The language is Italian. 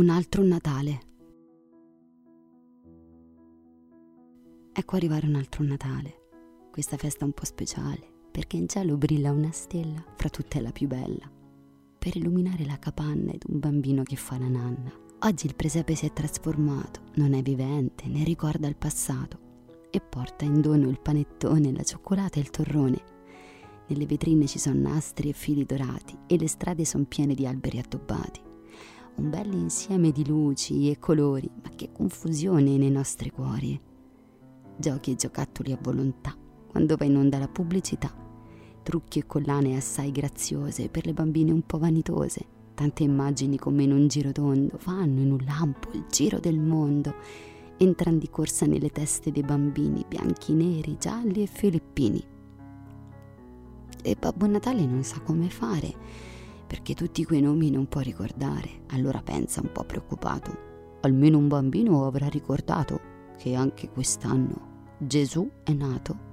Un altro Natale. Ecco arrivare un altro Natale, questa festa un po' speciale, perché in cielo brilla una stella, fra tutte la più bella, per illuminare la capanna ed un bambino che fa la nanna. Oggi il presepe si è trasformato, non è vivente, né ricorda il passato, e porta in dono il panettone, la cioccolata e il torrone. Nelle vetrine ci sono nastri e fili dorati e le strade sono piene di alberi addobbati. Un bel insieme di luci e colori, ma che confusione nei nostri cuori. Giochi e giocattoli a volontà, quando va in onda la pubblicità. Trucchi e collane assai graziose per le bambine un po' vanitose. Tante immagini come in un giro tondo fanno in un lampo il giro del mondo. Entran di corsa nelle teste dei bambini, bianchi, neri, gialli e filippini. E Babbo Natale non sa come fare, perché tutti quei nomi non può ricordare. Allora pensa un po' preoccupato: almeno un bambino avrà ricordato che anche quest'anno Gesù è nato.